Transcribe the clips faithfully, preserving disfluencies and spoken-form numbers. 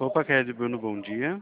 Opa, Kelly, Bruno, bom dia.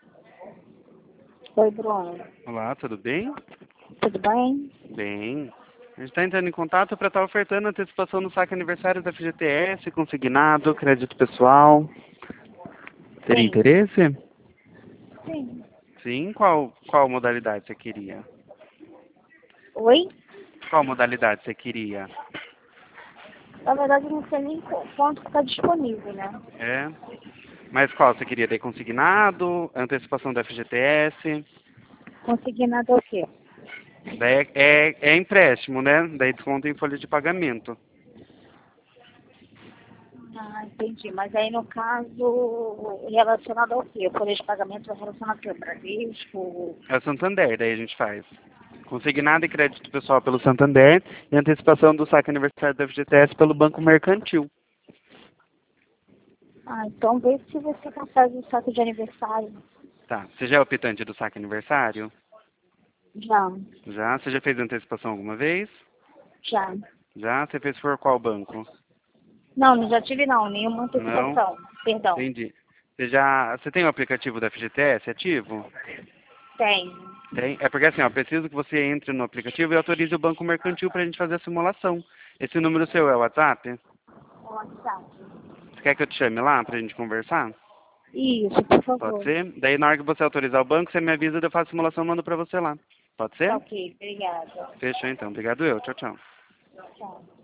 Oi, Bruno. Olá, tudo bem? Tudo bem? Bem. A gente está entrando em contato para estar ofertando antecipação no saque aniversário da F G T S, consignado, crédito pessoal. Teria Sim. interesse? Sim. Sim. Qual, qual modalidade você queria? Oi? Qual modalidade você queria? Na verdade, eu não sei nem qu- quanto está disponível, né? É. Mas qual você queria? Daí consignado, antecipação da F G T S? Consignado é o quê? Daí é, é, é empréstimo, né? Daí desconto em folha de pagamento. Ah, entendi. Mas aí, no caso, relacionado ao quê? Folha de pagamento é relacionado ao quê? Bradesco? É o Santander, daí a gente faz. Consignado e crédito pessoal pelo Santander e antecipação do saque aniversário da F G T S pelo Banco Mercantil. Ah, então vê se você consegue o saco de aniversário. Tá. Você já é optante do saque aniversário? Já. Já? Você já fez antecipação alguma vez? Já. Já? Você fez por qual banco? Não, não já tive não, nenhuma Não? antecipação. Perdão. Entendi. Você já... Você tem o aplicativo da F G T S ativo? Tem. Tem. É porque assim, ó, preciso que você entre no aplicativo e autorize o Banco Mercantil pra gente fazer a simulação. Esse número seu é o WhatsApp? O WhatsApp. Você quer que eu te chame lá pra gente conversar? Isso, por Pode favor. ser? Daí na hora que você autorizar o banco, você me avisa, eu faço a simulação e mando pra você lá. Pode Tá ser? ok, obrigada. Fechou então. Obrigado eu. Tchau, tchau. Tchau.